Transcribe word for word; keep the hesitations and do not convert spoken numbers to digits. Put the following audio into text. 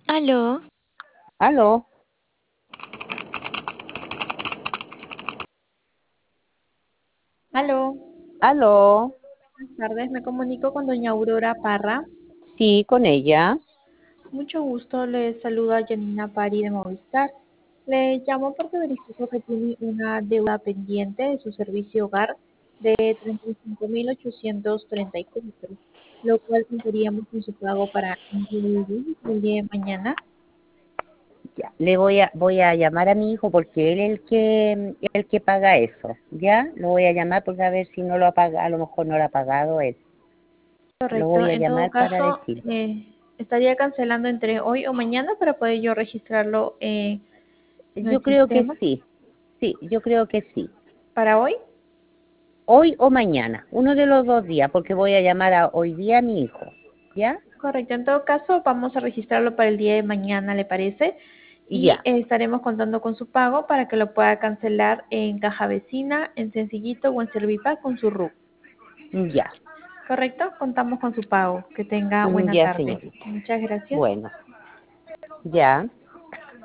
Aló, Aló, Aló, aló, buenas tardes, me comunico con doña Aurora Parra. sí, con ella. Mucho gusto, le saluda Janina Pari de Movistar. Le llamo porque verifico que tiene una deuda pendiente de su servicio hogar de treinta y cinco mil ochocientos treinta y cuatro, lo cual contaríamos con su pago para el día de hoy y el día de mañana. Ya, le voy a, voy a llamar a mi hijo porque él es el que, el que paga eso, ¿ya? Lo voy a llamar porque a ver si no lo ha pagado, a lo mejor no lo ha pagado él. Lo Correcto, voy a en todo llamar para caso, decir. eh, estaría cancelando entre hoy o mañana para poder yo registrarlo eh, en el Yo creo que sistema. sí, sí, yo creo que sí. ¿Para hoy? Hoy o mañana, uno de los dos días, porque voy a llamar a, hoy día a mi hijo, ¿ya? Correcto, en todo caso vamos a registrarlo para el día de mañana, ¿le parece? Y Ya, eh, estaremos contando con su pago para que lo pueda cancelar en Caja Vecina, en Sencillito o en Servipago con su R U C. ya, ¿Correcto? Contamos con su pago. Que tenga buena ya, tarde. señorita. Muchas gracias. Bueno, ya.